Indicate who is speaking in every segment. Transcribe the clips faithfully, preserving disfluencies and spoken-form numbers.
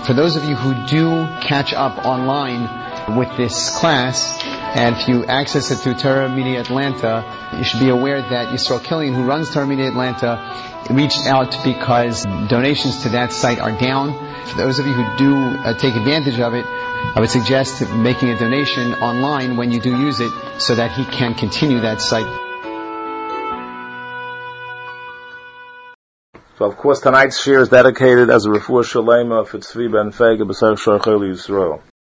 Speaker 1: For those of you who do catch up online with this class, and if you access it through Torah Media Atlanta, you should be aware that Yisrael Killian, who runs Torah Media Atlanta, reached out because donations to that site are down. For those of you who do uh, take advantage of it, I would suggest making a donation online when you do use it so that he can continue that site.
Speaker 2: So of course tonight's shir is dedicated as a refuah shalema for Tzvi ben Fege b'ser Shorchei Yisrael.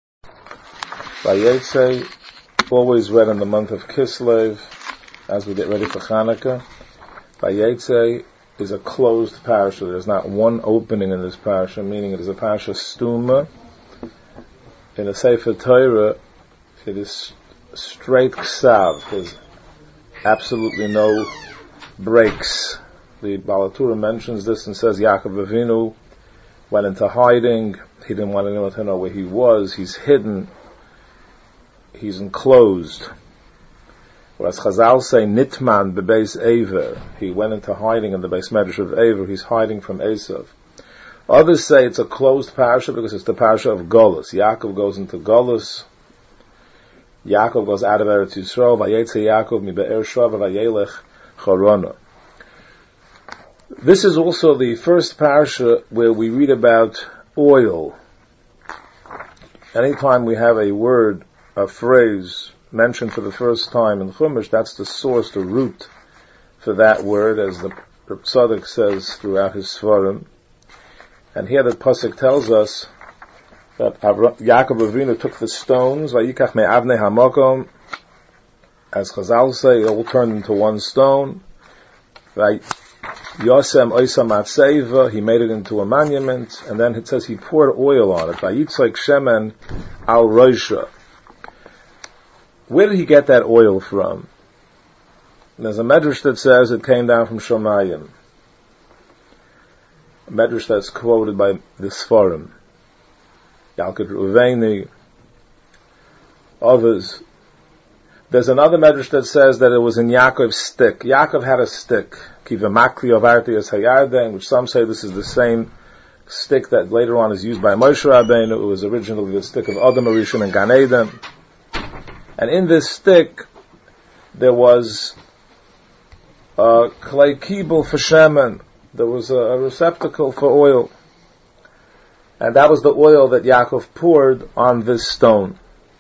Speaker 2: Vayetze, always read in the month of Kislev as we get ready for Chanukah. Vayetze is a closed parasha. There's not one opening in this parasha, meaning it is a parasha stuma. In the Sefer Torah, it is straight ksav. There's absolutely no breaks. The Balatura mentions this and says Yaakov Avinu went into hiding. He didn't want anyone to know where he was. He's hidden. He's enclosed. Whereas Chazal say Nitman bebeis Ever. He went into hiding in the Beis Medrash of Ever. He's hiding from Esav. Others say it's a closed parasha because it's the parasha of Golus. Yaakov goes into Golus. Yaakov goes out of Eretz Yisrael. Vayetze Yaakov mi be'er Shava vayelech Chorona. This is also the first parasha where we read about oil. Anytime we have a word, a phrase mentioned for the first time in Chumash, that's the source, the root for that word, as the Tzaddik says throughout his Sfarim. And here the Pasuk tells us that Yaakov Avinu took the stones, Vayikach me'avnei hamakom, as Chazal say, it all turned into one stone. Right? Yosem oisam atzeiva, he made it into a monument, and then it says he poured oil on it. Vayitzoik shemen al roisha. Where did he get that oil from? And there's a medrash that says it came down from Shomayim. A medrash that's quoted by the Sfarim. Yalkut Ruvaini, others. There's another medrash that says that it was in Yaakov's stick. Yaakov had a stick, kivamakli avarti as hayarden, which some say this is the same stick that later on is used by Moshe Rabbeinu. It was originally the stick of Adam Arishon and Gan Eden. And in this stick, there was a clay kibel for shemen. There was a, a receptacle for oil. And that was the oil that Yaakov poured on this stone.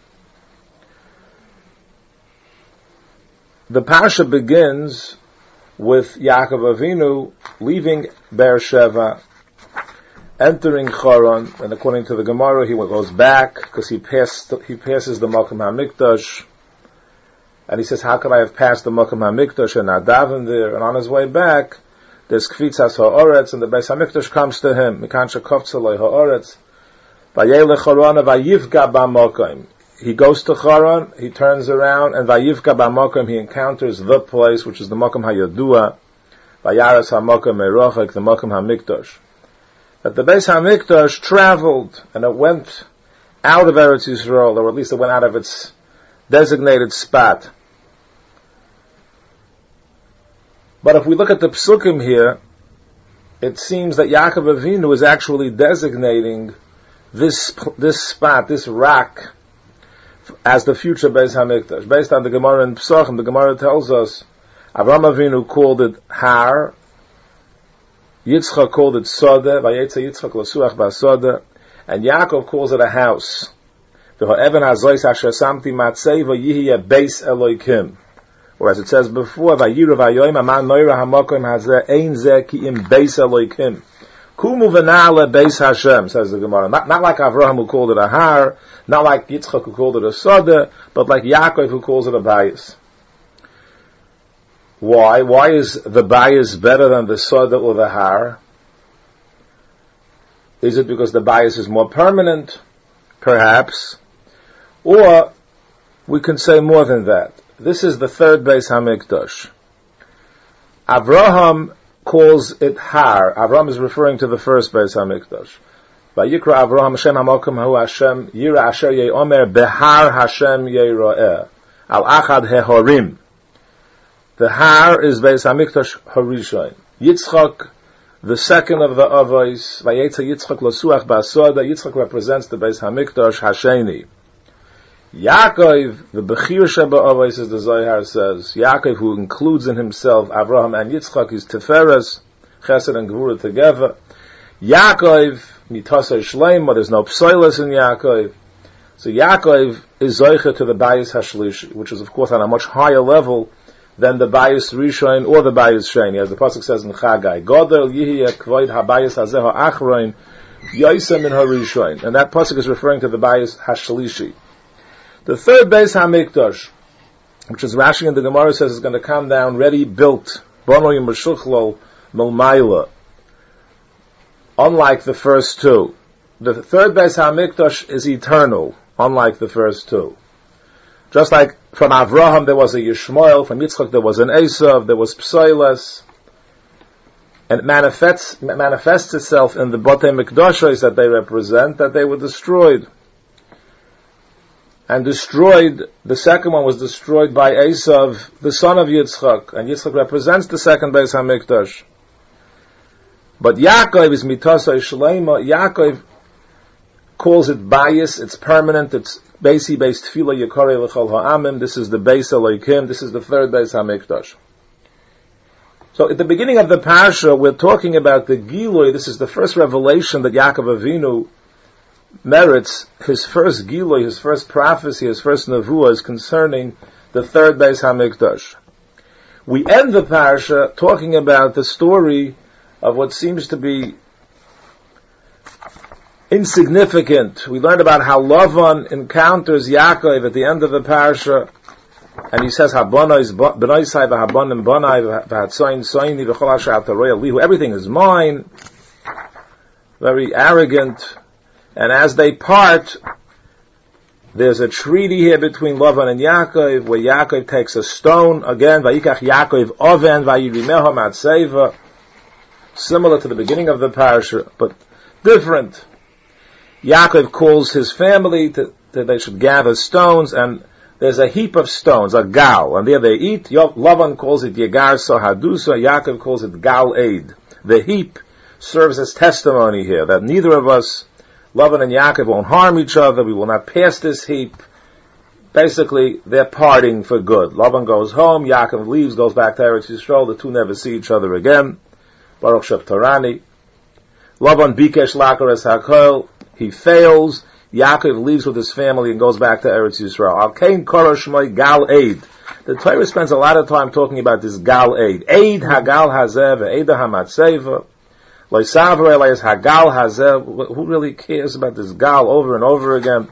Speaker 2: The parasha begins with Yaakov Avinu leaving Beersheva, entering Charan, and according to the Gemara, he goes back because he passed. He passes the Makom HaMikdash, and he says, "How could I have passed the Makom HaMikdash and not daven there?" And on his way back, there's Kvitzas Ha'oretz, and the Beis HaMikdash comes to him. Mikan shekovtzalei Ha'oretz, vayelech Charan vayivga b'makom. He goes to Charan, he turns around, and vayivka b'makom, he encounters the place, which is the Makom HaYadua, vayaras HaMakom Merochek, the Makom HaMikdash. That the Beis HaMikdash traveled, and it went out of Eretz Yisrael, or at least it went out of its designated spot. But if we look at the Psukim here, it seems that Yaakov Avinu is actually designating this this spot, this rock, as the future Beis HaMikdash. Based on the Gemara in Pesachim, the Gemara tells us Avraham Avinu called it Har, Yitzchak called it Sodeh, Vayetze Yitzchak L'suach Ba'Sodeh, and Yaakov calls it a house. V'ho'even hazois asher samti matzei v'yihiyeh beis Elokim. Or as it says before, Vayiru v'yoyim aman noira hamakom hazeh ein zeh ki im beis Elokim. Kumu v'na'ale beis Hashem, says the Gemara. Not, not like Avraham who called it a Har, not like Yitzchak who called it a Sodeh, but like Yaakov who calls it a Bayis. Why? Why is the Bayis better than the Sodeh or the Har? Is it because the Bayis is more permanent? Perhaps. Or, we can say more than that. This is the third Beis HaMikdash. Avraham calls it Har. Avraham is referring to the first Beis HaMikdash. Vayikra Avraham Hashem HaMokum Hu Hashem Yira Asher Ye'omer Behar Hashem Ye'ro'eh Al Achad Hehorim. The Har is Beis HaMikdash Harishon. Yitzchak the second of the Avos, Vayetze Yitzchak Losuach Ba'asoda, Yitzchak represents the Beis HaMikdash Hasheni. Yaakov, the Bechir Sheba Avos, as the Zohar says, Yaakov, who includes in himself Avraham and Yitzchak, is Tiferes, Chesed and Gevurah together. Yaakov, Mitasei Shleim, but there's no Psoilus in Yaakov. So Yaakov is Zoicha to the Bayis Hashlishi, which is of course on a much higher level than the Bayis Rishon or the Bayis Sheni, as the pasuk says in Chagai. Godel Yihiyeh Kvoid HaBayis Hazeh HaAchroin Yoisem in HaRishon. And that pasuk is referring to the Bayis Hashlishi. The third Beis HaMikdash, which is Rashi in the Gemara says is going to come down ready, built, Bono Yim Meshuchlo Milmaila, unlike the first two. The third Beis HaMikdash is eternal, unlike the first two. Just like from Avraham there was a Yishmael, from Yitzchak there was an Esav, there was Psoiles, and it manifests, manifests itself in the Botei Mikdashos that they represent, that they were destroyed. And destroyed, the second one was destroyed by Esav, the son of Yitzchak, and Yitzchak represents the second Beis HaMikdash. But Yaakov is Mitasei Shleima. Yaakov calls it bias, it's permanent, it's Beisi based Tefillah Yekarei L'chol Ha'amim. This is the Beis Elokim, this is the third Beis HaMikdash. So at the beginning of the Parsha, we're talking about the Gilui. This is the first revelation that Yaakov Avinu merits. His first Gilui, his first prophecy, his first Nevuah is concerning the third Beis HaMikdash. We end the Parsha talking about the story of what seems to be insignificant. We learned about how Lavan encounters Yaakov at the end of the Parsha, and he says, everything is mine, very arrogant. And as they part, there's a treaty here between Lavan and Yaakov, where Yaakov takes a stone, again, Vayikach Yaakov Oven, Vayirimeho Matseva, similar to the beginning of the Parsha, but different. Yaakov calls his family to, that they should gather stones, and there's a heap of stones, a gal, and there they eat. Lavan calls it Yegar Sohadusa, Yaakov calls it Gal Eid. The heap serves as testimony here, that neither of us, Lavan and Yaakov, won't harm each other, we will not pass this heap. Basically, they're parting for good. Lavan goes home, Yaakov leaves, goes back to Eretz Yisrael, the two never see each other again. Baruch Sheptarani. Lavan Bikesh Lakares HaKol, he fails. Yaakov leaves with his family and goes back to Eretz Yisrael. Al Kain Korosh Shmoi Gal Eid. The Torah spends a lot of time talking about this Gal Eid. Eid Hagal Hazeh ve'Eid HaMatzeva. Loisaver Elias Hagal Hazeh. Who really cares about this Gal over and over again?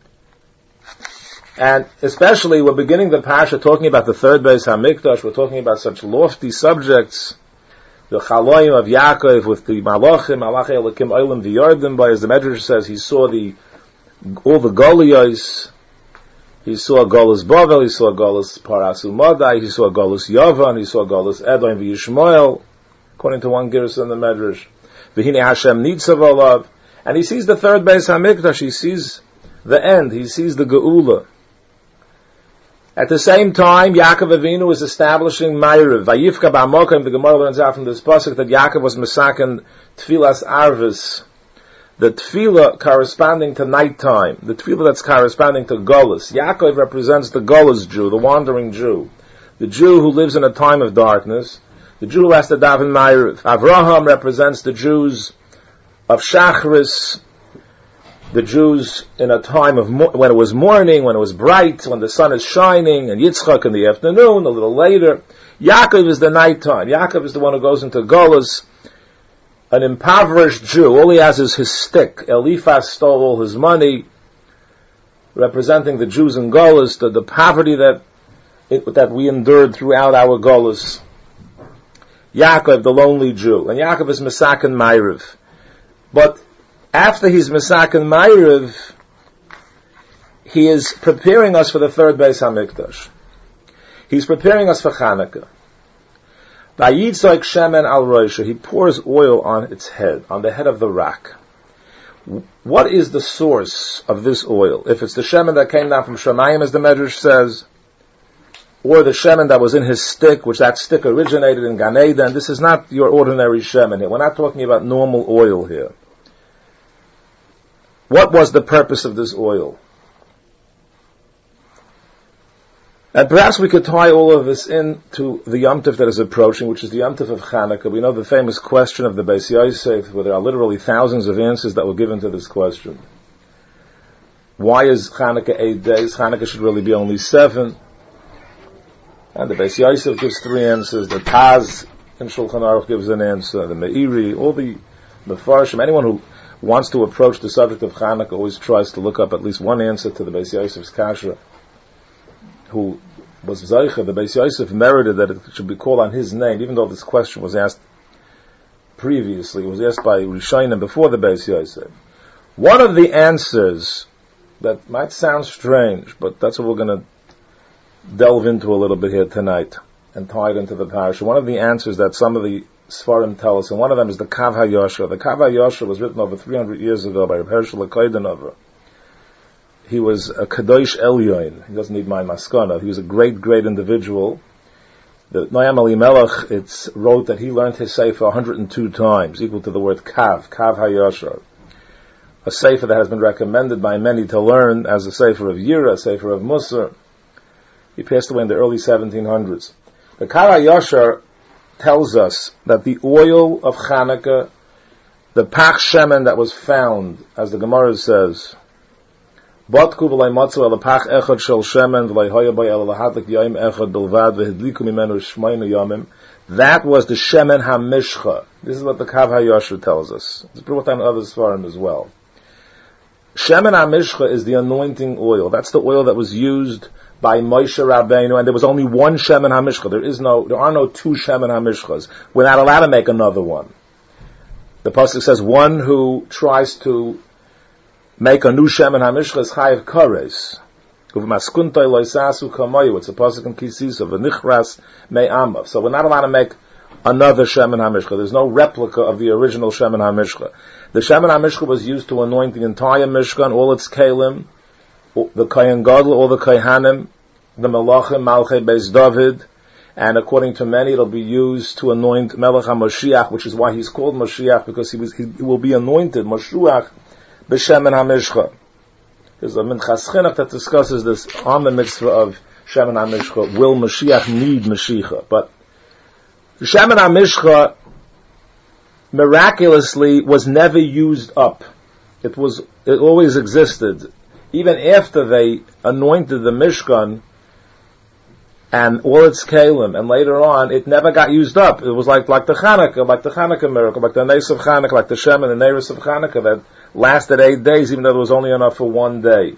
Speaker 2: And especially, we're beginning the Parsha talking about the third Beis HaMikdash. We're talking about such lofty subjects. The Chaloim of Yaakov with the Malachim, Malachim Elokim Olam V'Yardim, by as the Medrash says, he saw the all the Goliyos. He saw Golus Bavel, he saw Golus Parasu Madai, he saw Golus Yavan, he saw Golus Edom V'Yishmael, according to one Gerus in the Medrash. V'Hine Hashem Nitzav Olav, and he sees the third Beis HaMikdash. He sees the end. He sees the Geula. At the same time, Yaakov Avinu is establishing Ma'ariv. Vayifka ba'amokim, the Gemara learns out from this pasuk that Yaakov was mesaken Tfilas Arvis, the Tfilah corresponding to nighttime, the Tfilah that's corresponding to Golus. Yaakov represents the Golus Jew, the wandering Jew, the Jew who lives in a time of darkness, the Jew who has to daven Ma'ariv. Avraham represents the Jews of Shachris, the Jews in a time of mo- when it was morning, when it was bright, when the sun is shining, and Yitzchak in the afternoon, a little later. Yaakov is the nighttime. Yaakov is the one who goes into Golus, an impoverished Jew. All he has is his stick. Eliphaz stole all his money, representing the Jews in Golus, the, the poverty that it, that we endured throughout our Golus. Yaakov, the lonely Jew. And Yaakov is Mesaken Ma'ariv. But after he's Mesaken Ma'ariv, he is preparing us for the third Beis HaMikdash. He's preparing us for Chanukah. Vayitzoik shemen al roisha. He pours oil on its head, on the head of the rock. What is the source of this oil? If it's the shemen that came down from Shemayim, as the Medrash says, or the shemen that was in his stick, which that stick originated in Gan Eden. This is not your ordinary shemen here. We're not talking about normal oil here. What was the purpose of this oil? And perhaps we could tie all of this into the Yom Tov that is approaching, which is the Yom Tov of Chanukah. We know the famous question of the Beis Yosef, where there are literally thousands of answers that were given to this question. Why is Chanukah eight days? Chanukah should really be only seven. And the Beis Yosef gives three answers. The Taz in Shulchan Aruch gives an answer. The Meiri, all the Mefarshim, anyone who wants to approach the subject of Chanukah always tries to look up at least one answer to the Beis Yosef's kasha. Who was Zaycha, the Beis Yosef merited that it should be called on his name, even though this question was asked previously. It was asked by Rishonim before the Beis Yosef. One of the answers that might sound strange, but that's what we're going to delve into a little bit here tonight and tie it into the parasha. One of the answers that some of the Sfarim tell us, and one of them is the Kav HaYosher. The Kav HaYosher was written over three hundred years ago by Reb Hershel HaKoydenover. He was a Kadosh Elyon. He doesn't need my maskana. He was a great, great individual. The Noam Elimelech, it's wrote that he learned his sefer one hundred two times, equal to the word Kav, Kav HaYosher. A sefer that has been recommended by many to learn as a sefer of Yira, a sefer of Musar. He passed away in the early seventeen hundreds. The Kav HaYosher tells us that the oil of Chanukah, the Pach Shemen that was found, as the Gemara says, Batku v'lay matzu el pach echad shel shemen v'lay hoya bay el lahadlik yayim echad bilvad v'hidliku mimenu shmaynu yamim. That was the shemen hamishcha. This is what the Kav HaYosher tells us. It's brought down other svarim as well. Shemen hamishcha is the anointing oil. That's the oil that was used by Moshe Rabbeinu, and there was only one shemen hamishcha. There is no, there are no two shemen hamishchas. We're not allowed to make another one. The pasuk says, one who tries to make a new shemen hamishcha is chayiv kares. Uvmaskuntay loisasu kamayu. It's a pasuk in Kisisa v'nichras me'amav. So we're not allowed to make another shemen hamishcha. There's no replica of the original shemen hamishcha. The shemen hamishcha was used to anoint the entire mishkan, all its kalim, the kohen gadol, all the kohanim, the melachim, malchei beis David, and according to many, it'll be used to anoint Melech HaMashiach, which is why he's called Mashiach, because he was he will be anointed Mashiach b'Shemen HaMishcha. There's a Minchas Chinuch that discusses this on the mitzvah of Shemen HaMishcha. Will Mashiach need Mashiach? But the Shemen HaMishcha miraculously was never used up. It was, it always existed. Even after they anointed the Mishkan and all its kalim, and later on, it never got used up. It was like, like the Chanukah, like the Chanukah miracle, like the Nes of Chanukah, like the Shem and the Neiros of Chanukah that lasted eight days, even though there was only enough for one day.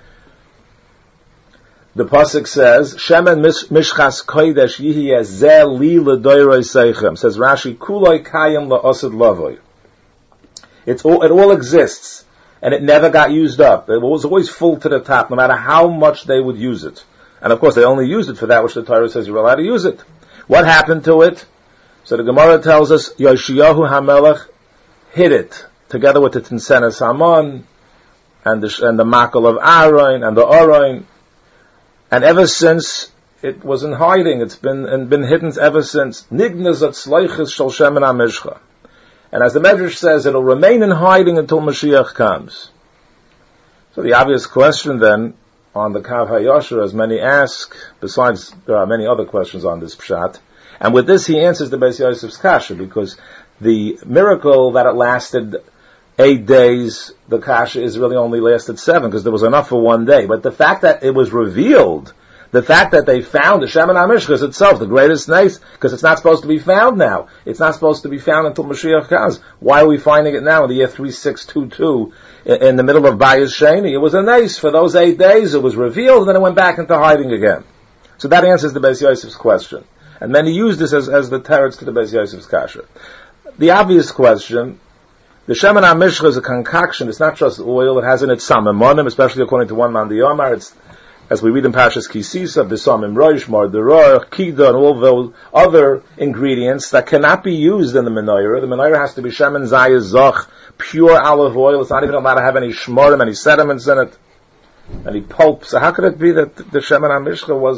Speaker 2: The pasuk says, Shemen mishchas kodesh yihiyeh zeh li l'doiroi seichem. Says Rashi, kuloi kayim la'osid lavoi. It's all, it all exists, and it never got used up. It was always full to the top, no matter how much they would use it. And of course, they only used it for that which the Torah says you're allowed to use it. What happened to it? So the Gemara tells us, Yoshiyahu HaMelech hid it, together with the Tinsenes Haman, and the, and the Makel of Aaron, and the Aaron. And ever since, it was in hiding. It's been, and been hidden ever since. Nignas at Sleichis Shal Shemen HaMishcha. And as the Medrash says, it'll remain in hiding until Mashiach comes. So the obvious question then, on the Kav HaYosher, as many ask, besides there are many other questions on this pshat, and with this he answers the Beis Yosef's kasha, because the miracle that it lasted eight days, the kasha is really only lasted seven, because there was enough for one day. But the fact that it was revealed, the fact that they found the Shemen HaMishcha itself, the greatest nice, because it's not supposed to be found now. It's not supposed to be found until Mashiach comes. Why are we finding it now in the year three six two two, in the middle of Bayis Sheni? It was a nice for those eight days, it was revealed, and then it went back into hiding again. So that answers the Beis Yosef's question. And many use this as, as the teretz to the Beis Yosef's kasha. The obvious question, the Shemen HaMishcha is a concoction, it's not just oil, it has in it samamonim, especially according to one man the Yomar, it's, as we read in Parshas Kisisa, B'samim Rosh, Marderor, Kida, and all those other ingredients that cannot be used in the menorah. The menorah has to be Shemen Zayis Zoch, pure olive oil. It's not even allowed to have any shmorim, any sediments in it, any pulp. So how could it be that the Shemen HaMishcha was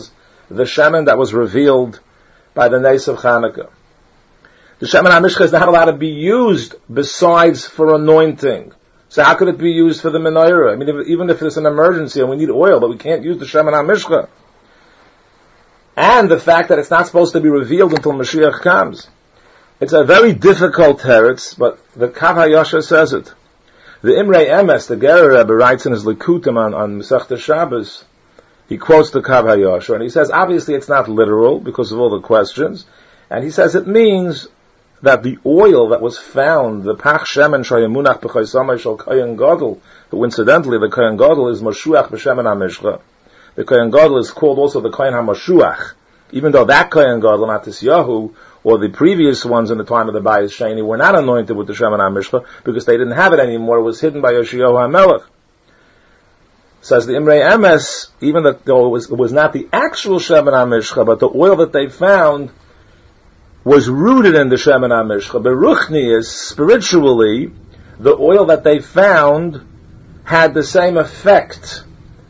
Speaker 2: the Shemen that was revealed by the Nes of Chanukah. The Shemen HaMishcha is not allowed to be used besides for anointing. So how could it be used for the menorah? I mean, if, even if there's an emergency and we need oil, but we can't use the Shemen HaMishcha. And the fact that it's not supposed to be revealed until Mashiach comes. It's a very difficult teretz, but the Kav HaYosher says it. The Imrei Emes, the Gerer Rebbe, writes in his Likutim on, on Masechta Shabbos, he quotes the Kav HaYosher, and he says, obviously it's not literal because of all the questions, and he says it means that the oil that was found, the Pach Shemen Shayamunach B'chaysamay Shal Kohen Gadol, who incidentally the Kohen Gadol is Mashuach B'Shemen HaMishcha. The Kohen Gadol is called also the Kohen HaMashuach, even though that Kohen Gadol, Matisyahu, or the previous ones in the time of the Bayis Sheni, were not anointed with the Shemen HaMishcha because they didn't have it anymore. It was hidden by Yoshiyahu HaMelech. Says the Imrei Emes, even though it was, it was not the actual Shemen HaMishcha, but the oil that they found was rooted in the Shemen HaMishcha. Beruchnius, spiritually, the oil that they found had the same effect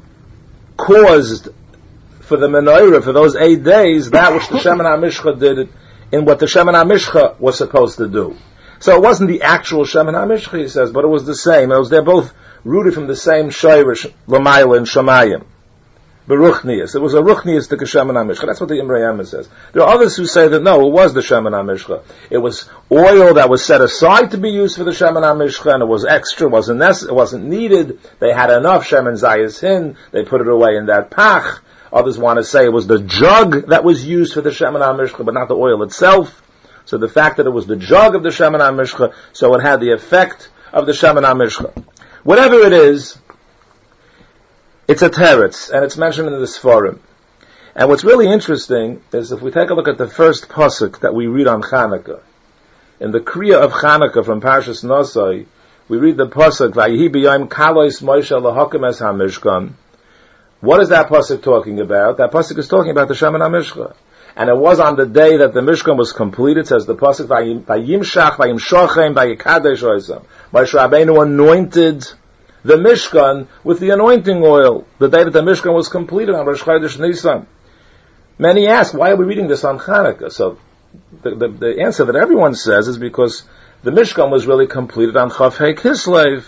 Speaker 2: caused for the menorah, for those eight days, that which the Shemen HaMishcha did in what the Shemen HaMishcha was supposed to do. So it wasn't the actual Shemen HaMishcha, he says, but it was the same. It was, they're both rooted from the same Shayrish, Lamayla and Shamayim. Beruchnius. It was a Ruchnius to Shemen HaMishcha. That's what the Imrei Emes says. There are others who say that no, it was the Shemen HaMishcha. It was oil that was set aside to be used for the Shemen HaMishcha, and it was extra, it wasn't nec- it wasn't needed. They had enough Shemen Zayis Hin. They put it away in that Pach. Others want to say it was the jug that was used for the Shemen HaMishcha, but not the oil itself. So the fact that it was the jug of the Shemen HaMishcha, so it had the effect of the Shemen HaMishcha. Whatever it is, it's a teretz, and it's mentioned in the Sforim. And what's really interesting is if we take a look at the first pasuk that we read on Chanukah, in the Kriya of Chanukah from Parshas Nosai, we read the pasuk, Vayihi b'yom kalois Moshe lahakim es hamishkan. What is that pasuk talking about? That pasuk is talking about the Shemen HaMishcha. And it was on the day that the Mishkan was completed, says the pasuk, Vayimshach, Vayimshochem, Vayikadesh oisam. Moshe Rabbeinu anointed the Mishkan with the anointing oil, the day that the Mishkan was completed on Rosh Chodesh Nisan. Many ask, why are we reading this on Chanukah? So, the, the, the answer that everyone says is because the Mishkan was really completed on Chaf Hei Kislev,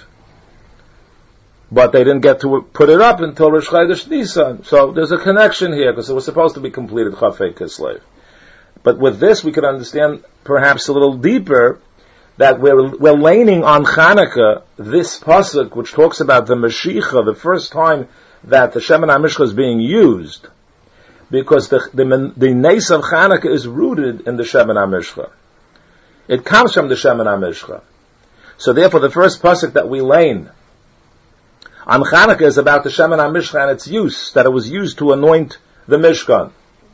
Speaker 2: but they didn't get to put it up until Rosh Chodesh Nisan. So there's a connection here, because it was supposed to be completed Chaf Hei Kislev. But with this, we could understand perhaps a little deeper that we're, we're laning on Chanukah this pasuk, which talks about the Mashiach, the first time that the Shemen HaMishcha is being used, because the the, the Nes of Chanukah is rooted in the Shemen HaMishcha. It comes from the Shemen HaMishcha. So therefore, the first pasuk that we lane on Chanukah is about the Shemen HaMishcha and its use, that it was used to anoint the Mishkan.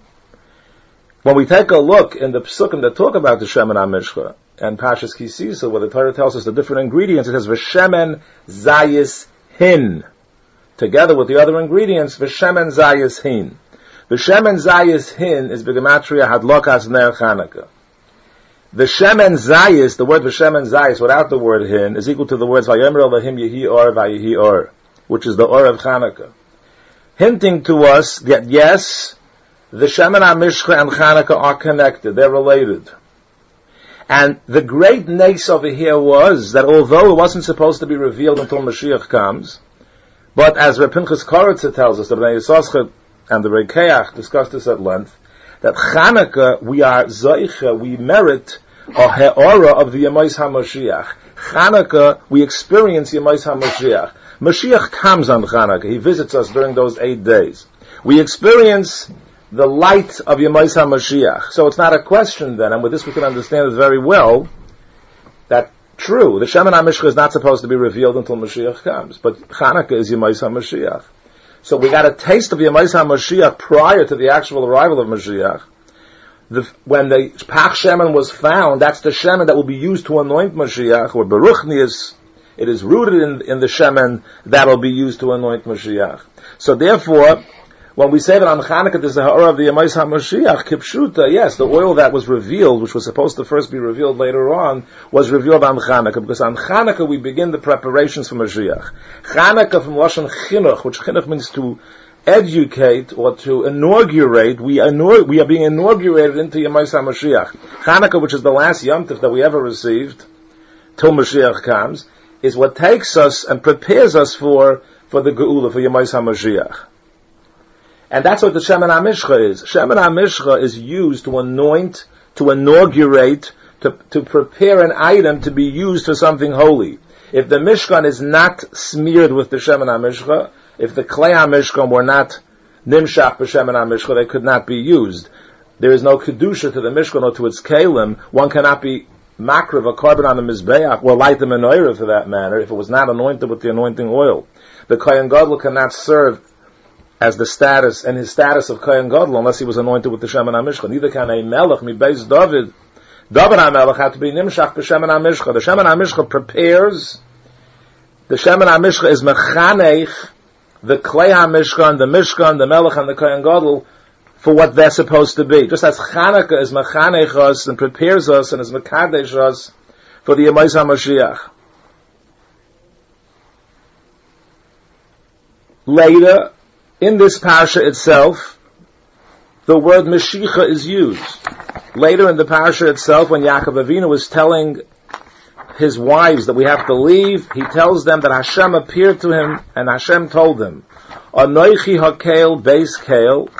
Speaker 2: When we take a look in the psukim that talk about the Shemen HaMishcha, and Pashas Kisisa, where the Torah tells us the different ingredients, it says V'shemen Zayis Hin. Together with the other ingredients, V'shemen Zayis Hin. V'shemen Zayis Hin is B'gematria Hadlokas Ner Chanukah. V'shemen Zayis, the word V'shemen Zayis, without the word Hin, is equal to the words Vayomer Elohim Yehi Or Vayehi Or, which is the Or of Chanukah. Hinting to us that yes, the Shemen HaMishcha and Chanukah are connected, they're related. And the great nes over here was that although it wasn't supposed to be revealed until Mashiach comes, but as Reb Pinchas Koritzer tells us, the Bnei Yissaschar and the Rekeach discussed this at length, that Chanukah, we are Zoicha, we merit a He'ora of the Yemais HaMashiach. Chanukah, we experience Yemais HaMashiach. Mashiach comes on Chanukah, he visits us during those eight days. We experience the light of Yemais HaMashiach. So it's not a question then, and with this we can understand it very well, that true, the Shemen HaMishcha is not supposed to be revealed until Mashiach comes, but Chanukah is Yemais HaMashiach. So we got a taste of Yemais HaMashiach prior to the actual arrival of Mashiach. The, when the Pach Shemen was found, that's the Shemen that will be used to anoint Mashiach, or Beruchnius, it is rooted in, in the Shemen that will be used to anoint Mashiach. So therefore, when we say that on Chanukah there's the ha'ara of the Yemais HaMashiach, Kipshuta, yes, the oil that was revealed, which was supposed to first be revealed later on, was revealed on Chanukah, because on Chanukah we begin the preparations for Mashiach. Chanukah from Lashon Chinuch, which Chinuch means to educate or to inaugurate, we, inaug- we are being inaugurated into Yom HaMashiach. Hanukkah, which is the last Yom Tov that we ever received, till Mashiach comes, is what takes us and prepares us for, for the Geula, for Yom HaMashiach. And that's what the Shemen HaMishcha is. Shemen HaMishcha is used to anoint, to inaugurate, to, to prepare an item to be used for something holy. If the Mishkan is not smeared with the Shemen HaMishcha, if the Klei HaMishkan were not Nimshach b'Shemen HaMishcha, they could not be used. There is no Kedusha to the Mishkan or to its Kalim. One cannot be makriv, a carbon on the Mizbeach, or light the menorah for that matter, if it was not anointed with the anointing oil. The Kohen Gadol cannot serve as the status, and his status of Kohen Gadol, unless he was anointed with the Shemen HaMishcha. Neither can a Melech, mi Beis David, David HaMelech had to be Nimshach b'Shemen HaMishcha. The Shemen HaMishcha prepares, the Shemen HaMishcha is mechanech, the Klei HaMishkan, the Mishkan, the Melech, and the Kohen Gadol, for what they're supposed to be. Just as Chanukah is mechanech us and prepares us and is mekadesh us for the Yom HaMashiach. Later, in this parsha itself, the word Mashiach is used. Later in the parsha itself, when Yaakov Avinu was telling his wives that we have to leave, he tells them that Hashem appeared to him, and Hashem told him, Anoichi hakel beis kel,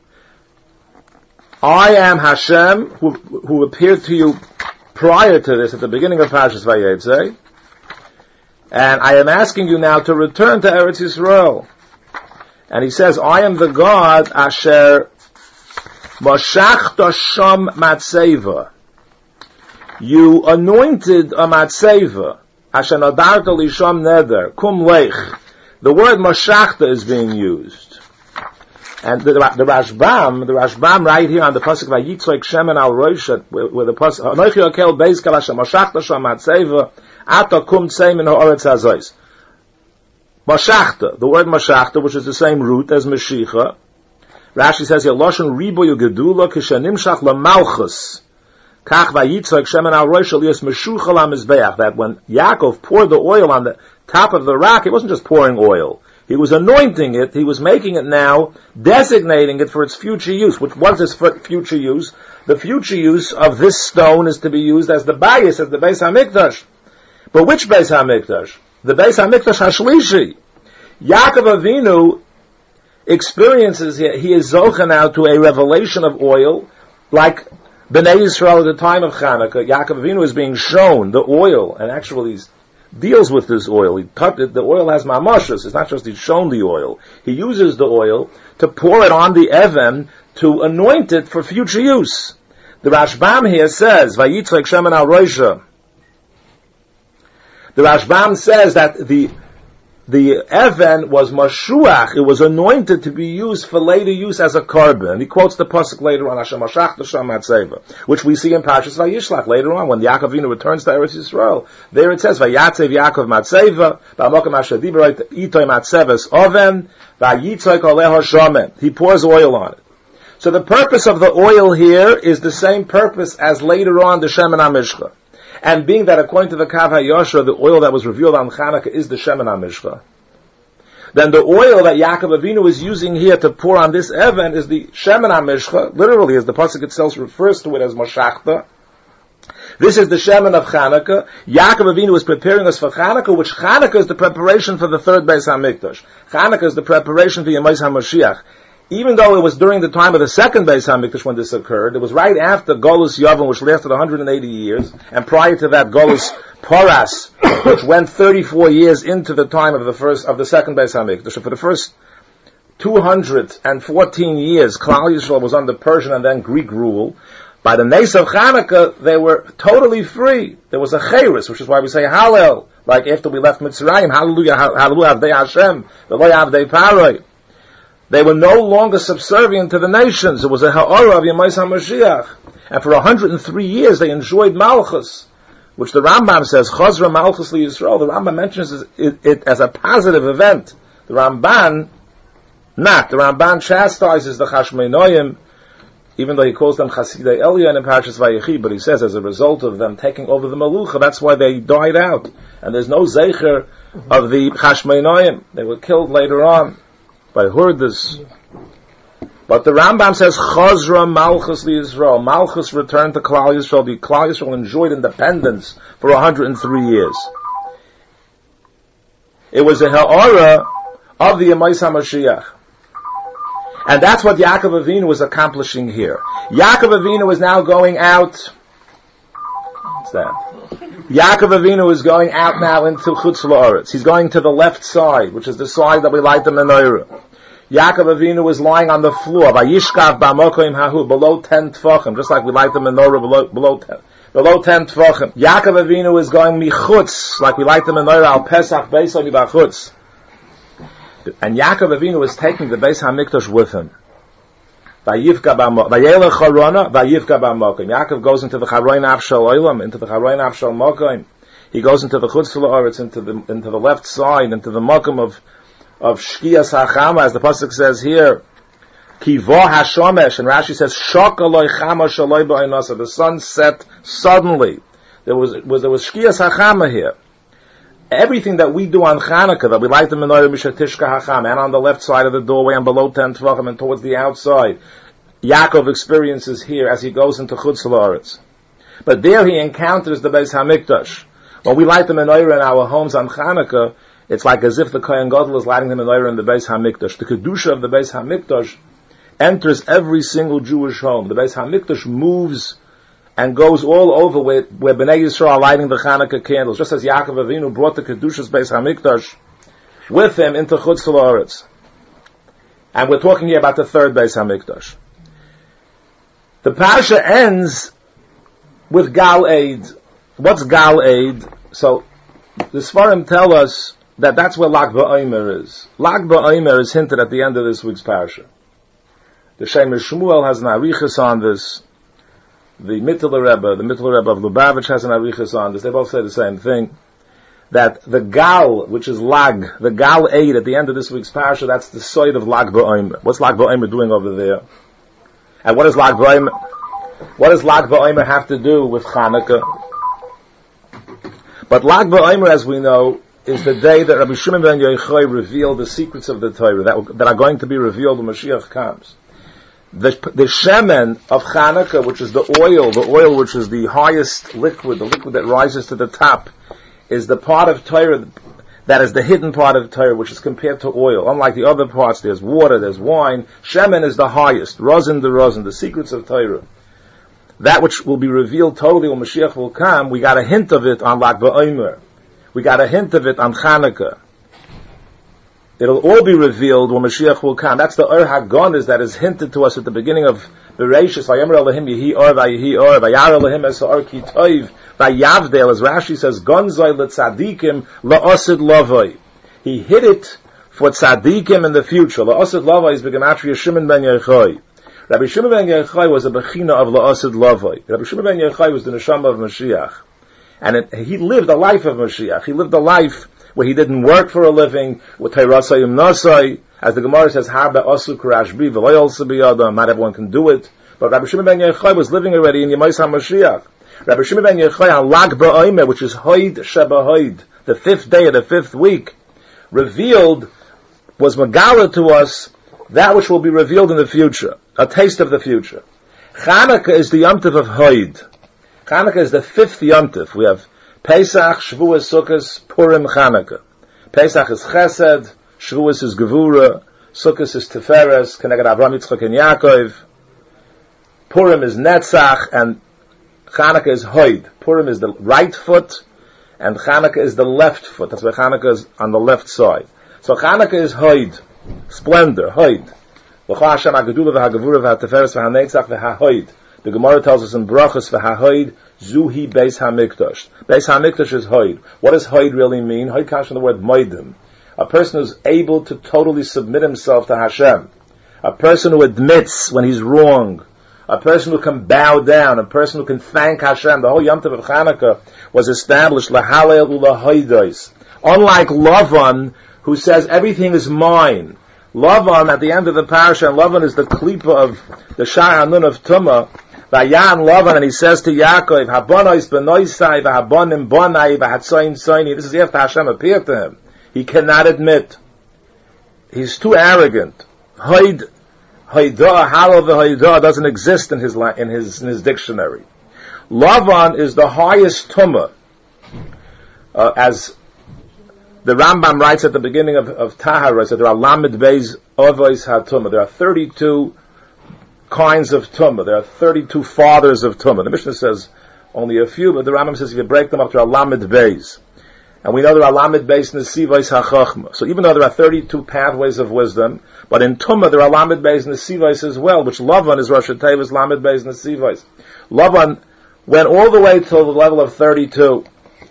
Speaker 2: I am Hashem, who, who appeared to you prior to this, at the beginning of Parshas Vayetze, and I am asking you now to return to Eretz Yisrael. And he says, I am the God, Asher Mashachta Sham Matseva. You anointed a matzeva, asher nadarta lisham neder, kum lech. The word mashachta is being used. And the, the Rashbam, the Rashbam right here on the pasuk Vayitzrek Shemen al Roishat, where, where the pasuk, Anoichi Yokel Beis Kal asher mashachta sham matzeva, ata kum tzei min ha'oretz hazois. Mashachta, the word mashachta, which is the same root as Mashiach. Rashi says here, Loshen riboy gedula kishanimshach lamalchus. That when Yaakov poured the oil on the top of the rock, it wasn't just pouring oil. He was anointing it, he was making it now, designating it for its future use. Which was its future use? The future use of this stone is to be used as the bayis, as the Beis HaMikdash. But which Beis HaMikdash? The Beis HaMikdash HaShlishi. Yaakov Avinu experiences, he is zocha now to a revelation of oil, like Bnei Yisrael at the time of Chanukah. Yaakov Avinu is being shown the oil, and actually he deals with this oil. He touched it, the oil has mamashas. It's not just he's shown the oil. He uses the oil to pour it on the Even to anoint it for future use. The Rashbam here says, Vayitzrek Shemen al Roisha. The Rashbam says that the The Even was Mashuach, it was anointed to be used for later use as a carbon. He quotes the pasuk later on, Hashem Mashach D'Sham Matzeva, which we see in Parshas Vayishlach later on, when Yaakov Avinu returns to Eretz Yisrael. There it says, Vayatzev Yaakov Matzeva, Ba'amokim Asher Diber Itoy Matzeves Oven, Vayitzoy Koleho Shomen. He pours oil on it. So the purpose of the oil here is the same purpose as later on the Shemen HaMishcha. And being that according to the Kav HaYosher, the oil that was revealed on Chanukah is the Shemen HaMishcha, then the oil that Yaakov Avinu is using here to pour on this Even is the Shemen HaMishcha, literally as the pasuk itself refers to it as Mashachta. This is the Shemen of Chanukah. Yaakov Avinu is preparing us for Chanukah, which Chanukah is the preparation for the third Beis HaMikdash. Chanukah is the preparation for Yemais HaMashiach. Even though it was during the time of the second Beis HaMikdash when this occurred, it was right after Golus Yavon, which lasted one hundred eighty years, and prior to that Golus Poras, which went thirty-four years into the time of the first, of the second Beis HaMikdash. So for the first two hundred fourteen years, Klal Yisrael was under Persian and then Greek rule. By the Nes of Chanukah, they were totally free. There was a Cheres, which is why we say Hallel, like after we left Mitzrayim, Hallelujah, Hallelujah, Avdei Hashem, V'lo Avdei Paroi. They were no longer subservient to the nations. It was a ha'ara of Yemais HaMashiach. And for one hundred three years they enjoyed Malchus, which the Rambam says, Chazra Malchus li Yisrael. The Rambam mentions it, it as a positive event. The Ramban, not. The Ramban chastises the Chashmonaim, even though he calls them Chasidei Elyon in Parshas Vayechi, but he says as a result of them taking over the Malucha, that's why they died out. And there's no Zecher of the Chashmonaim. They were killed later on. by Hurdas. But the Rambam says, Chazra Malchus li Yisrael. Malchus returned to Klal Yisrael. The Klal Yisrael enjoyed independence for one hundred three years. It was a ha'ara of the Yemais HaMashiach. And that's what Yaakov Avinu was accomplishing here. Yaakov Avinu is now going out. What's that? Yaakov Avinu is going out now into Chutz La'aretz. He's going to the left side, which is the side that we light the menorah. Yaakov Avinu was lying on the floor, Vayishkav ba'mokoim hahu, below ten tfachim, just like we light the menorah below, below ten, below ten tfachim. Yaakov Avinu is going michutz, like we light the menorah al Pesach beisam mibachutz. And Yaakov Avinu is taking the Beis HaMikdash with him. Vayivka ba'mokoim, vayelech charona, vayivka ba'mokoim. Yaakov goes into the charoin avshal oilam, into the charoin avshal mokoim. He goes into the chutz la'aretz, into the, into the left side, into the mokom of of Shkiyas HaChama, as the pasuk says here, Kivo HaShomesh, and Rashi says, Shokaloi Chama Shaloi Ba'inasa, the sun set suddenly. There was, was there was Shkiyas HaChama here. Everything that we do on Chanukah, that we light the menorah Mishatishka HaChama, and on the left side of the doorway, and below ten Tvachim, and towards the outside, Yaakov experiences here as he goes into Chutz La'aretz. But there he encounters the Beis HaMikdash. When we light the menorah in our homes on Chanukah, it's like as if the Kohen Gadol is lighting the menorah in the Beis HaMikdash. The Kedusha of the Beis HaMikdash enters every single Jewish home. The Beis HaMikdash moves and goes all over where, where Bnei Yisrael are lighting the Chanukah candles. Just as Yaakov Avinu brought the Kedusha's Beis HaMikdash with him into Chutz La'aretz. And we're talking here about the third Beis HaMikdash. The Parsha ends with Gal Eid. What's Gal Eid? So, the Sfarim tell us that that's where Lag BaOmer is. Lag BaOmer is hinted at the end of this week's parasha. The Shemesh Shmuel has an arichas on this. The Mittler Rebbe, the Mittler Rebbe of Lubavitch has an arichas on this. They both say the same thing. That the Gal, which is Lag, the Gal Eid at the end of this week's parasha, that's the side of Lag BaOmer. What's Lag BaOmer doing over there? And what does Lag BaOmer, what does Lag BaOmer have to do with Chanukah? But Lag BaOmer, as we know, is the day that Rabbi Shimon ben Yochai revealed the secrets of the Torah that, that are going to be revealed when Mashiach comes. The, the shemen of Chanukah, which is the oil, the oil which is the highest liquid, the liquid that rises to the top, is the part of Torah that is the hidden part of Torah, which is compared to oil. Unlike the other parts, there's water, there's wine. Shemen is the highest, Rosin the Rosin, the secrets of Torah. That which will be revealed totally when Mashiach will come, we got a hint of it on Lag BaOmer. We got a hint of it on Chanukah. It'll all be revealed when Mashiach will come. That's the Ur HaGonis that is hinted to us at the beginning of Bereshis. Vayomer Elohim Yehi Or Vayehi Or Vayar Elohim Es Or Ki Toiv Vayavdel, as Rashi says, Gonzoi LeTzadikim LaOsid Lavoi. He hid it for Tzadikim in the future. LaOsid Lavoi is Begematria Shimon ben Yochai. Rabbi Shimon ben Yochai was a Bechina of LaOsid Lavoi. Rabbi Shimon ben Yochai was the Neshama of Mashiach. And it, he lived a life of Mashiach. He lived a life where he didn't work for a living, with Teirasayim Nasai, as the Gemara says, Harba Asu Kurashbi, V'loyal Sabiyadam, not everyone can do it. But Rabbi Shimon ben Yochai was living already in Yemais HaMashiach. Rabbi Shimon ben Yochai on Lag BaOmer, which is Hoid Sheba Hoid, the fifth day of the fifth week, revealed, was Megala to us, that which will be revealed in the future, a taste of the future. Chanukah is the Yom Tov of Hoid. Chanukah is the fifth Yom Tov. We have Pesach, Shavuos, Sukkot, Purim, Chanukah. Pesach is Chesed, Shavuos is Gevura, Sukkot is Tiferes, Keneged Avraham, Yitzchak, and Yaakov. Purim is Netzach, and Chanukah is Hoid. Purim is the right foot, and Chanukah is the left foot. That's why Chanukah is on the left side. So Chanukah is Hoid, splendor, Hoid. L'cha Hashem ha'gedula v'ha'gevura v'ha'tiferes v'ha'netzach v'ha'hoid. The Gemara tells us in Brachos v'ha'hoid zuhi beis ha'mikdash. Beis ha'mikdash is Hoid. What does Hoid really mean? Hoid comes from the word moedim. A person who's able to totally submit himself to Hashem. A person who admits when he's wrong. A person who can bow down. A person who can thank Hashem. The whole Yom Tov of Chanukah was established lahalel ulahoidos. Unlike Lavan, who says everything is mine. Lavan, at the end of the parasha, and Lavan is the klipa of the Shar Hanun of Tumah, Vayan Lavan, and he says to Yaakov, Habonois benoisai, v'habonim bonai, v'hatzoin soini. This is after Hashem appeared to him. He cannot admit. he's too arrogant. Haid, Haidah, Halav Haidah doesn't exist in his, in his, in his dictionary. Lavan is the highest tumah. Uh, as the Rambam writes at the beginning of, of Tahara, so there are Lamed Beis Ovois HaTumah. There are thirty-two kinds of tumah. There are thirty-two fathers of tumah. The Mishnah says only a few, but the Rambam says if you break them up, there are Lamed Beis. And we know there are Lamed Beis Nesivais HaChachma. So even though there are thirty-two pathways of wisdom, but in tumah there are Lamed Beis Nesivais as well, which Lavan is Rosh Hashanah, Lamed Beis Nesivais. Lavan went all the way till the level of thirty-two.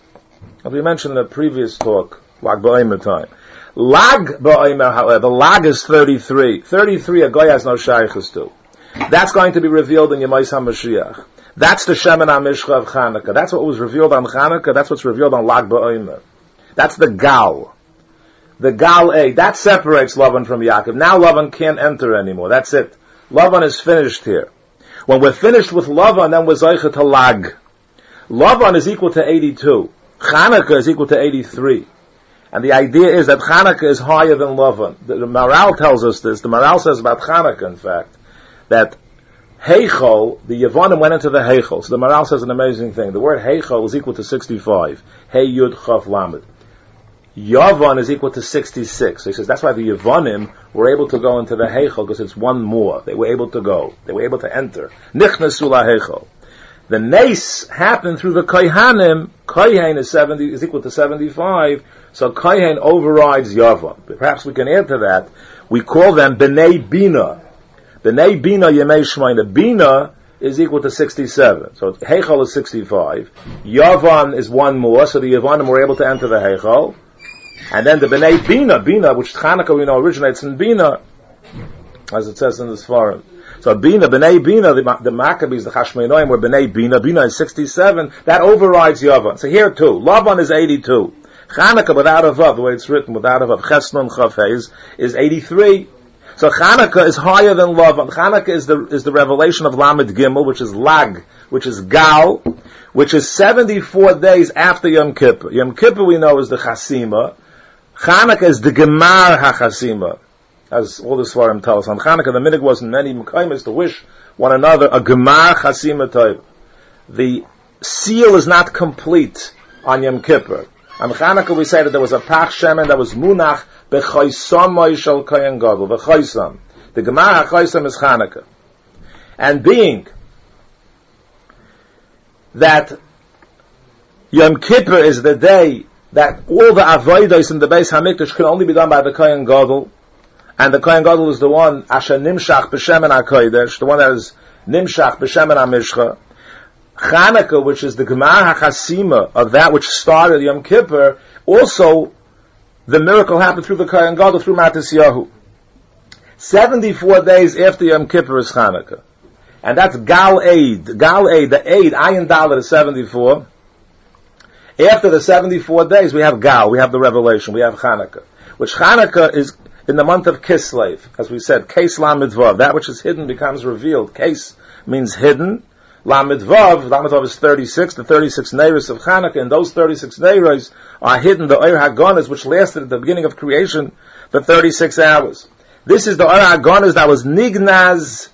Speaker 2: As we mentioned in the previous talk, Lag Ba'omer time. Lag Ba'omer, however, Lag is thirty-three. thirty-three a guy has no shaykhs to. That's going to be revealed in Yemais HaMashiach. That's the Shemen HaMishcha of Chanukah. That's what was revealed on Chanukah. That's what's revealed on Lag Ba'omer. That's the Gal. The Gal A. That separates Lavan from Yaakov. Now Lavan can't enter anymore. That's it. Lavan is finished here. When we're finished with Lavan, then we're Zoicha to Lag. Lavan is equal to eighty-two. Chanukah is equal to eighty-three. And the idea is that Chanukah is higher than Lavan. The, the Maral tells us this. The Maral says about Chanukah, in fact, that Heichol, the Yevonim went into the Heichol. So the Maral says an amazing thing. The word Heichol is equal to sixty-five. Hey Yud Chaf Lamed. Yavon is equal to sixty-six. So he says that's why the Yevonim were able to go into the Heichol, because it's one more. They were able to go. They were able to enter. Nichnasu la Heichol. The Nes happened through the Kohanim. Kohen is seventy, is equal to seventy-five. So Kohen overrides Yavon. Perhaps we can add to that. We call them B'nai Bina. B'nai Bina Yemei Shmoina. Bina is equal to sixty-seven. So Heichal is sixty-five. Yavon is one more, so the Yavonim were able to enter the Heichal. And then the B'nai Bina, Bina, which Chanukah we know originates in Bina, as it says in the Sfarim. So Bina, B'nai Bina, the, the Maccabees, the Chashmonaim were B'nai Bina. Bina is sixty-seven. That overrides Yavon. So here too, Lavan is eighty-two. Chanukah without a Vav, the way it's written, without a Vav, Chesnon Chafez, is eighty-three. So Chanukah is higher than Lavan. Chanukah is the, is the revelation of Lamed Gimel, which is Lag, which is Gal, which is seventy-four days after Yom Kippur. Yom Kippur we know is the Chasima. Chanukah is the Gemar HaChasima, as all the Svarim tell us. On Chanukah, the minig was in many Mekayim to wish one another a Gemar Chasima type. The seal is not complete on Yom Kippur. On Chanukah we say that there was a Pach Shemen that was Munach B'chaysamay Shal Kohen Gadol. B'chaysam. The Gemar HaChaysam is Chanukah. And being that Yom Kippur is the day that all the avodos in the Beis Hamikdash can only be done by the Kohen Gadol, and the Kohen Gadol is the one Asher Nimshach B'Shemen HaKodesh, the one that is Nimshach B'Shemen HaMishcha. Chanukah, which is the Gemar HaChasima of that which started Yom Kippur, also the miracle happened through the Kohen Gadol, through Matisyahu. seventy-four days after Yom Kippur is Chanukah. And that's Gal Eid. Gal Eid, the Eid, Ayin Dalet is seventy-four. After the seventy-four days, we have Gal, we have the revelation, we have Chanukah. Which Chanukah is in the month of Kislev. As we said, Kes Lamed Vav. That which is hidden becomes revealed. Kes means hidden. Lamed Vav, Lamed Vav is thirty-six, the thirty-six Neiros of Chanukah, and those thirty-six Neiros are hidden, the Oir HaGonas, which lasted at the beginning of creation for thirty-six hours. This is the Oir HaGonas that was Nignaz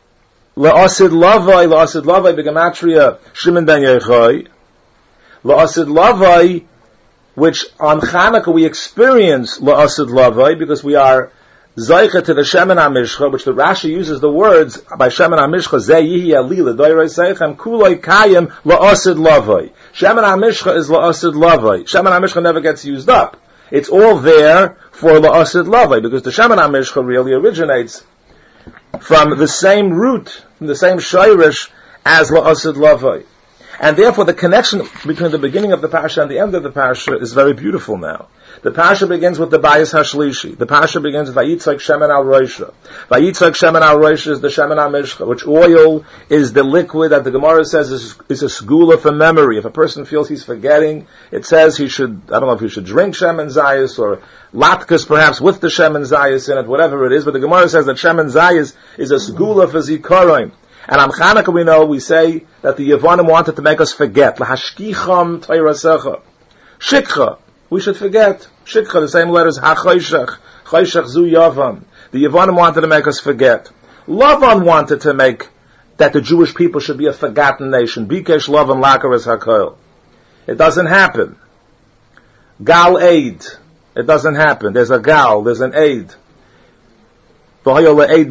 Speaker 2: La'asid Lavai, La'asid Lavai, Begematria, Shimon ben Yochai, La'asid Lavai, which on Chanukah we experience La'asid Lavai, because we are Zaycha to the Shemen HaMishcha, which the Rashi uses the words by Shemen HaMishcha, Zeh Yihi Ali, L'doirei Seichem, Kuloi Kayim, La'asid Lavai. Shemen HaMishcha is La'asid Lavai. Shemen HaMishcha never gets used up. It's all there for La'asid Lavai, because the Shemen HaMishcha really originates from the same root, from the same Shayrish as La'asid Lavai. And therefore the connection between the beginning of the Parasha and the end of the Parasha is very beautiful now. The Parasha begins with the Bayis HaShlishi. The Parasha begins with Vayitzak Shemen Al Roisha. Vayitzak Shemen Al Roisha is the Shemen HaMishcha, which oil is the liquid that the Gemara says is, is a segula for memory. If a person feels he's forgetting, it says he should, I don't know if he should drink Shemen Zayis or Latkas perhaps with the Shemen Zayis in it, whatever it is, but the Gemara says that Shemen Zayis is a segula for Zikaroim. And on Chanukah we know, we say that the Yevonim wanted to make us forget. Lahashkicham Toirasecha. Shikcha. We should forget. Shikha, the same letters, ha-choshech, choshech zu Yavan. The Yavanim wanted to make us forget. Lavan wanted to make that the Jewish people should be a forgotten nation. Bikesh Lavan lakaras hakoil. It doesn't happen. Gal Eid. It doesn't happen. There's a Gal, there's an Eid. Rabbi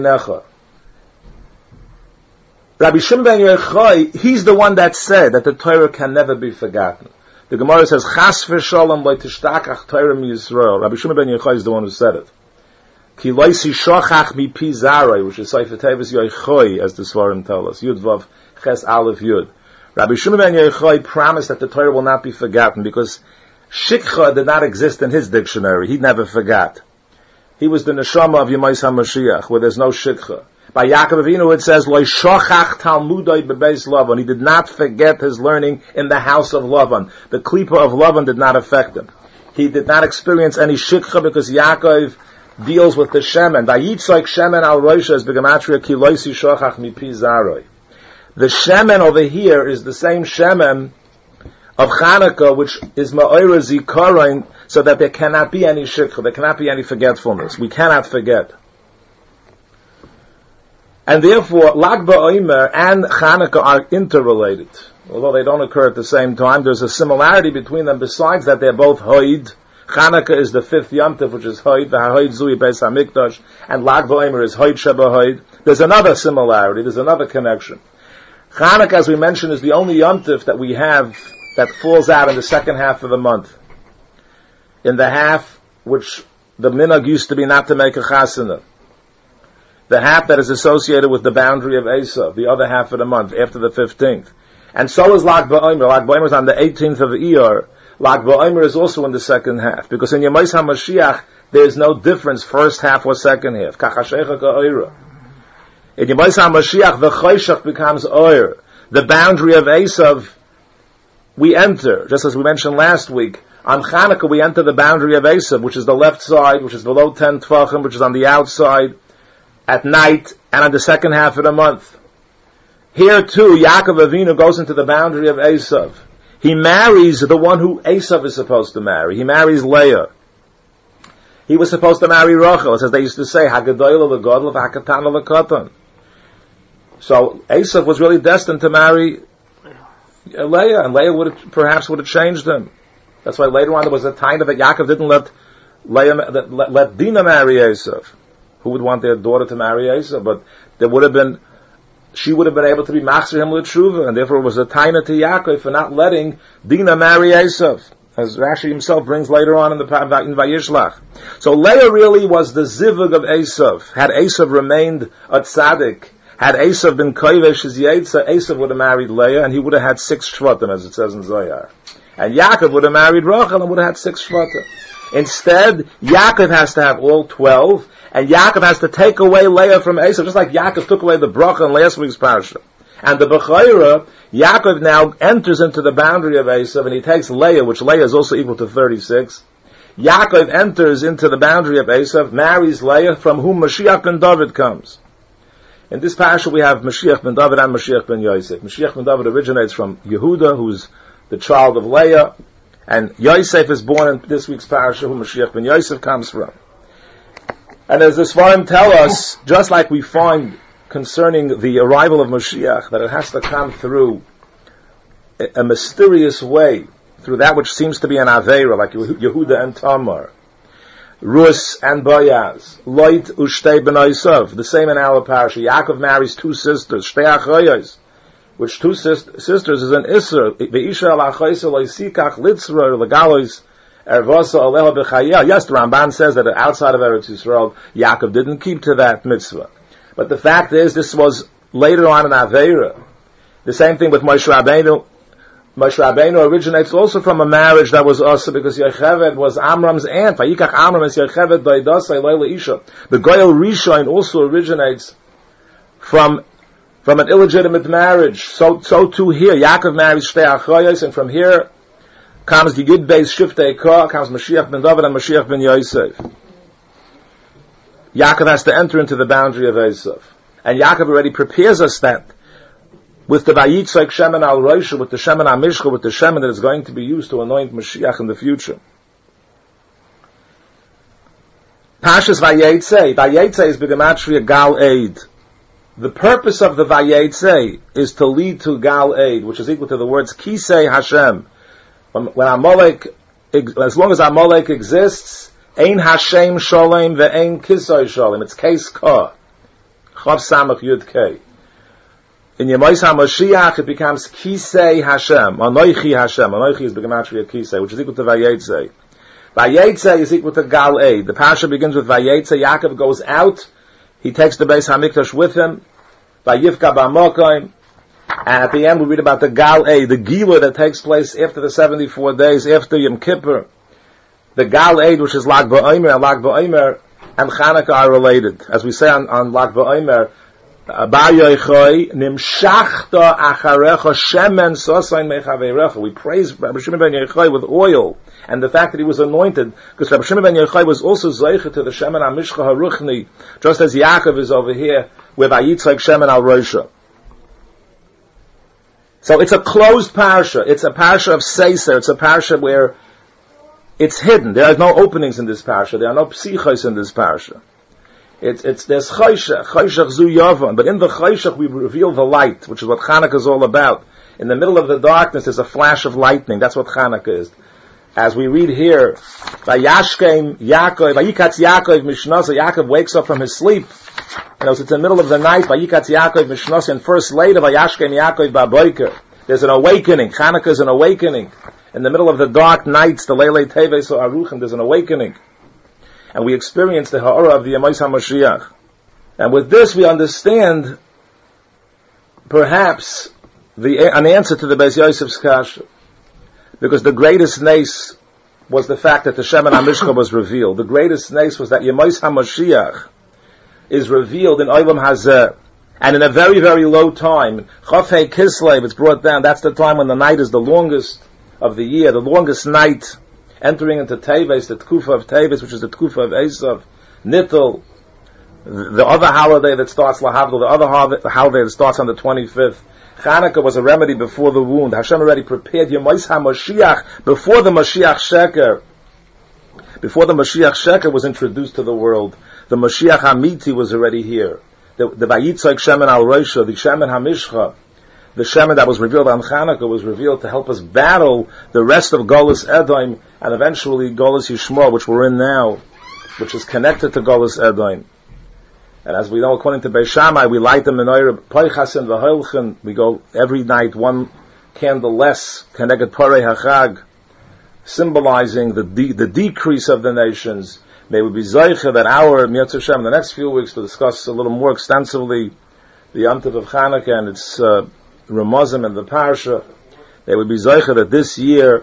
Speaker 2: Shimon ben Yochai, he's the one that said that the Torah can never be forgotten. The Gemara says, Chas v'sholom lo tishtakach Torah mi Yisrael. Rabbi Shimon ben Yochai is the one who said it. Ki lo yishochach mi pi zaroi, which is Sefer Tevis Yochai, as the Svarim tell us. Yud Vav Ches Aleph Yud. Rabbi Shimon ben Yochai promised that the Torah will not be forgotten because Shikha did not exist in his dictionary. He never forgot. He was the neshama of Yemais HaMashiach, where there's no shikha. By Yaakov Avinu it says, Lo shochach talmudoi bebeis Lavan. He did not forget his learning in the house of Lavan. The klipa of Lavan did not affect him. He did not experience any shikha because Yaakov deals with the shemen. Vayitzoik shemen al roisha is begematria ki lo yishochach mipi zaroi. The shemen over here is the same shemen of Chanukah, which is ma'ora zikaron, so that there cannot be any shikha, there cannot be any forgetfulness. We cannot forget. And therefore, Lag BaOmer and Chanukah are interrelated. Although they don't occur at the same time, there's a similarity between them besides that they're both Hoid. Chanukah is the fifth Yom Tov, which is Hoid, V'hahoid Zui Beis HaMikdash, and Lag BaOmer is Hoid Sheba Hoid. There's another similarity, there's another connection. Chanukah, as we mentioned, is the only Yom Tov that we have that falls out in the second half of the month. In the half which the minhag used to be not to make a chasana. The half that is associated with the boundary of Esav, the other half of the month, after the fifteenth. And so is Lag BaOmer. Lag BaOmer is on the eighteenth of Iyar. Lag BaOmer is also in the second half. Because in Yemais HaMashiach, there is no difference, first half or second half. Kachashecha ka'oira. In Yemais HaMashiach, the choshech becomes oir. The boundary of Esav, we enter, just as we mentioned last week, on Chanukah we enter the boundary of Esav, which is the left side, which is below ten Tvachim, which is on the outside, at night, and on the second half of the month. Here too, Yaakov Avinu goes into the boundary of Esav. He marries the one who Esav is supposed to marry. He marries Leah. He was supposed to marry Rachel, as they used to say, Hagadoyla l'godl v'hakatana l'katan. So Esav was really destined to marry Leah, and Leah would have, perhaps would have changed him. That's why later on there was a time that Yaakov didn't let Leah, let, let, let Dinah marry Esav. Who would want their daughter to marry Esav? But there would have been, she would have been able to be machzir him l'tshuva, and therefore it was a taina to Yaakov for not letting Dinah marry Esav, as Rashi himself brings later on in the in Vayishlach. So Leah really was the zivug of Esav. Had Esav remained a tzaddik, had Esav been koivesh his yetza, Esav would have married Leah, and he would have had six shvatim, as it says in Zohar. And Yaakov would have married Rachel and would have had six shvatim. Instead, Yaakov has to have all twelve, and Yaakov has to take away Leah from Esav, just like Yaakov took away the bracha in last week's parasha. And the Bechayra, Yaakov now enters into the boundary of Esav, and he takes Leah, which Leah is also equal to thirty-six. Yaakov enters into the boundary of Esav, marries Leah, from whom Mashiach ben David comes. In this parasha we have Mashiach ben David and Mashiach ben Yosef. Mashiach ben David originates from Yehuda, who's the child of Leah, and Yosef is born in this week's parasha, who Mashiach ben Yosef comes from. And as the Svarim tell us, just like we find concerning the arrival of Mashiach, that it has to come through a, a mysterious way, through that which seems to be an Aveira, like Yehuda and Tamar, Rus and Boaz, Loit Ushtei ben Yosef, the same in our parasha. Yaakov marries two sisters, Shtei Achayos, which two sis- sisters is an Isser, Ve'isha al-Achaysa lo'isikach litzra legalois ervasa aleha b'chayah. Yes, the Ramban says that outside of Eretz Yisrael, Yaakov didn't keep to that mitzvah. But the fact is, this was later on in Aveira. The same thing with Moshe Rabbeinu. Moshe Rabbeinu originates also from a marriage that was also because Yocheved was Amram's aunt. Vayikach Amram es Yocheved doidasai leila isha. The Goyal Rishon also originates from from an illegitimate marriage. So so too here, Yaakov marries Shtei Achayos, and from here comes the Yud Beis Shiftei Kah, comes Mashiach ben David and Mashiach ben Yosef. Yaakov has to enter into the boundary of Esav. And Yaakov already prepares us that with the Vayitzak Shemen al Roisha, with the Shemen HaMishcha, with the Shemen that is going to be used to anoint Mashiach in the future. Pashas Vayetze, Vayetze is B'gematria Gal Eid. The purpose of the Vayetze is to lead to Gal Eid, which is equal to the words Kisei Hashem. When, when Amalek, as long as Amalek exists, Ein Hashem Sholem ve'ein Kisei Sholem. It's Kes Ka. Chav Samach Yud Kei. In Yemais HaMashiach, it becomes Kisei Hashem. Anoichi Hashem. Anoichi is B'gematria Kisei, which is equal to Vayetze. Vayetze is equal to Gal Eid. The Pasha begins with Vayetze. Yaakov goes out. He takes the Beis HaMikdash with him. Vayivka B'Mokoim. And at the end we read about the Gal Eid, the Gila that takes place after the seventy-four days, after Yom Kippur. The Gal Eid, which is Lag BaOmer, and Lag BaOmer and Chanukah are related. As we say on, on Lag BaOmer, Bar Yochai nimshachta acharecha shemen sosain mechaverecha. We praise Rabbi Shimon ben Yochai with oil, and the fact that he was anointed, because Rabbi Shimon ben Yochai was also zeicha to the shemen hamishcha haruchni, just as Yaakov is over here with Vayitzak shemen al Roisha. So it's a closed parsha. It's a parsha of Seiser. It's a parsha where it's hidden. There are no openings in this parsha. There are no psichos in this parsha. It's, it's, there's Chayshach, Chayshach Zu Yavan, but in the Chayshach we reveal the light, which is what Chanukah is all about. In the middle of the darkness there's a flash of lightning. That's what Chanukah is. As we read here, Vayashkem Yaakov, Vayikatz Yaakov Mishnasa, Yaakov wakes up from his sleep. You know, so it's in the middle of the night, Vayikatz Yaakov Mishnasa, and first later, Vayashkem Yaakov Baboiker. There's an awakening. Chanukah is an awakening. In the middle of the dark nights, the Leilei Teves or Aruchim, there's an awakening. And we experience the ha'ara of the Yemais HaMashiach. And with this we understand, perhaps, the, an answer to the Beis Yosef's kasha. Because the greatest nace was the fact that the Shemen HaMishcha was revealed. The greatest nace was that Yemais HaMashiach is revealed in Olam Hazeh. And in a very, very low time, Chafei Kislev, it's brought down, that's the time when the night is the longest of the year, the longest night, entering into Teves, the Tkufa of Teves, which is the Tkufa of Esav, Nittel, the other holiday that starts Lahavdil, the other holiday that starts on the twenty-fifth. Chanukah was a remedy before the wound. Hashem already prepared Yemais HaMashiach before the Mashiach Sheker. Before the Mashiach Sheker was introduced to the world, the Mashiach Hamiti was already here. The, the Vayitzak Shemen al Roisha, the Shemen HaMishcha, the Shemen that was revealed on Chanukah was revealed to help us battle the rest of Golus Edom and eventually Golus Yishmael, which we're in now, which is connected to Golus Edom. And as we know, according to Beis Shammai, we light the menorah Poichasin v'Holchen. We go every night one candle less, Keneged Porei HaChag, symbolizing the de- the decrease of the nations. May we be zeicha that our Mitzvah Shem in the next few weeks to discuss a little more extensively the Yom Tov of Chanukah and its uh, Ramazim and the Parsha. May we be zeicha that this year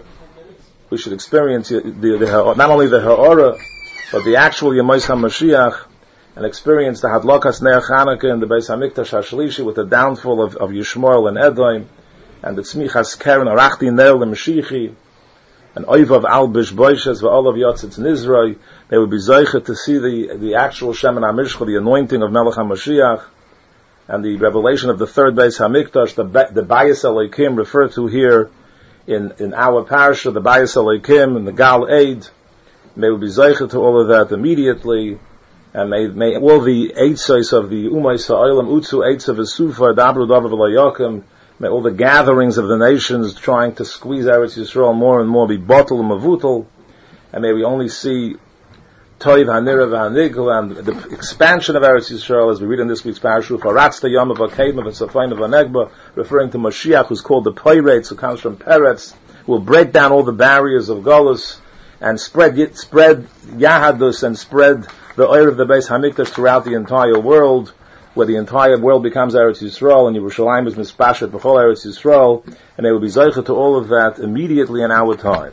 Speaker 2: we should experience the, the, the not only the Ha'ara but the actual Yemais HaMashiach, and experience the Hadlakas Ner Chanukah in the Beis HaMikdash HaShlishi with the downfall of, of Yishmael and Edom, and the Tzmichas Keren Arachti Ner L'Mashichi, and Oivav Al Bishboishes v'Olav Yotzitz Nizroi. They would be zeicha to see the, the actual Shemen HaMishcha, the anointing of Melech HaMashiach, and the revelation of the third Beis HaMikdash, the, the Bayis Elokim referred to here in, in our parasha, the Bayis Elokim and the Gal Eid. May we be zeicha to all of that immediately, and may, may all the eitzos of the Umayis HaOlam, Utzu Eitz of Esufar, Dabru Davar V'Layakim, may all the gatherings of the nations trying to squeeze Eretz Yisrael more and more be bottle and mavutal, and may we only see Toiv HaNira v'HaNigel and the expansion of Eretz Yisrael, as we read in this week's parasha, Faratz the Yom of HaKedma v'Safayim of HaNegba, referring to Mashiach, who's called the Poiretz, who comes from Peretz, who will break down all the barriers of Golus and spread spread Yahadus and spread the oil of the Beis HaMikdash throughout the entire world, where the entire world becomes Eretz Yisrael, and Yerushalayim is mispashet b'chol Eretz Yisrael, and they will be zeicha to all of that immediately in our time.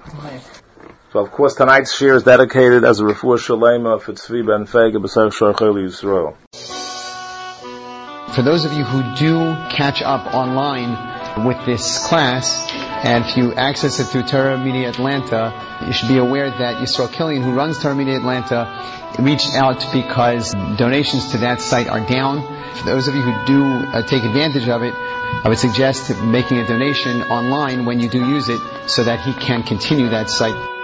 Speaker 2: So, of course, tonight's shir is dedicated as a refuah shalema for Tzvi ben Fege b'Sarach Shorchei Yisrael.
Speaker 1: For those of you who do catch up online with this class, and if you access it through Torah Media Atlanta, you should be aware that Yisrael Killian, who runs Torah Media Atlanta, reached out because donations to that site are down. For those of you who do uh, take advantage of it, I would suggest making a donation online when you do use it so that he can continue that site.